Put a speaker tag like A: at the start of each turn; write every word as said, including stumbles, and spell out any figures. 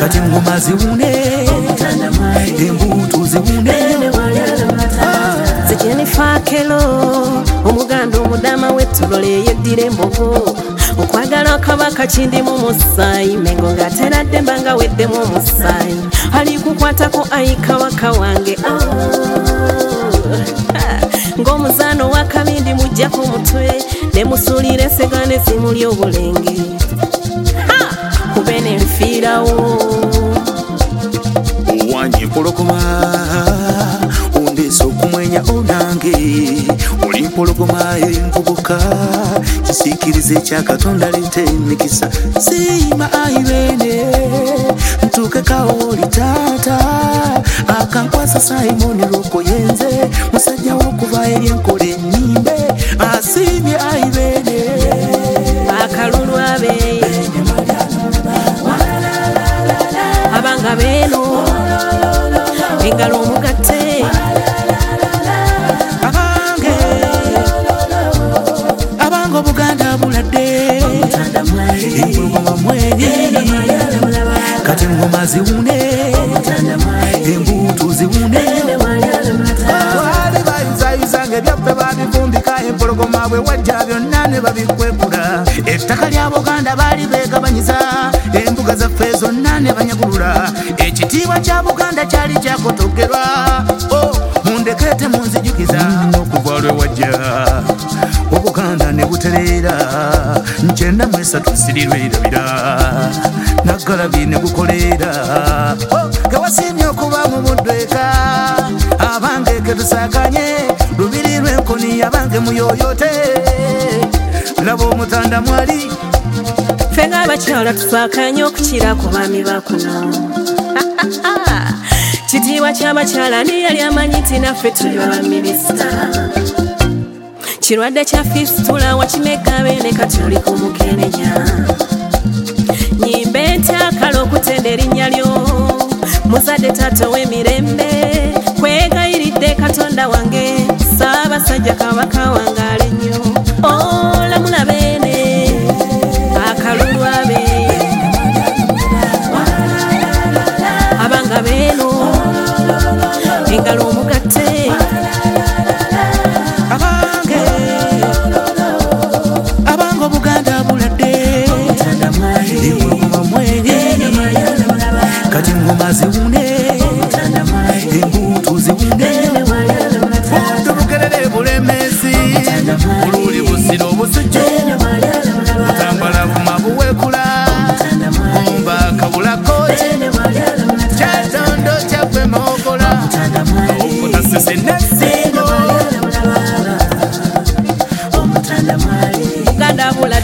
A: kati ngoma ziwune embuto ziwune
B: Jennifer Kelo omuganda omudama wetulole yeddira embogo okwagala akabaka kindi mu musaayi mengo ng'ateradde mbanga weddemu omusaayi ali kukwatako ayikawaka wange ng'omuzaano wa kabindi mujja ku mutwe ne musuulira esegane zimuli obulenge kube ne nfiirawo
A: wanje mpologoma ondeesa okumwenya onange oli mpologoma envubuka kisiikirize ekya katonda leeta emikisa siima ayibene ntuukekawo oli taata akankwasa Simon Loko yenze musajja w'okuva eri enkola ennyimbe asiimye ayibene
B: akalulu abeeye abanga beeno engalo omugatte
A: abange abange obuganda buladde empologoma mwenye kati engoma ziwune embuto ziwune baali bayuzayuzanga ebyaffe babivumbika empologoma bwe wajja byonna ne babikwekula ettaka lya buganda baali beegabanyiza embuga zaffe zonna ne banyagulula ekitiibwa kya buganda kyali kyakotogerwa mundekete munzijukiza okuva lwe wajja obuganda ne butereera nkyenda mu esatu sirirwerabira naggalabi ne gukoleera gewasiimye okuba mu muddo eka abange ke tusakanye lubiri lw'enkoni abange muyoyote laba omutanda mwali
B: ffe ng'abakyala tusaakanye okukira ku baami bakuno kitiibwa ky'abakyala ni yali amanyi nti naffe tuli baminisita kirwadde kya fistula wakimeka beene kati oli ku mukenenya nyimba entyakala okutenda erinnya lyo muzadde taata w'emirembe kwegayiridde katonda wange Ssaabasajja kabaka wange ali nnyo olamula beene akalulu abeeye abanga beeno engalo omugatte
A: abange abange obuganda buladde empologoma mwenye kati engoma ziwune embuto ziwune otubugerere bulemezi bululi busira obusujju butambala buma buwekula mumba kabulakoki kyatondo kyaffe mookola okutasise nesingo
B: Buganda bula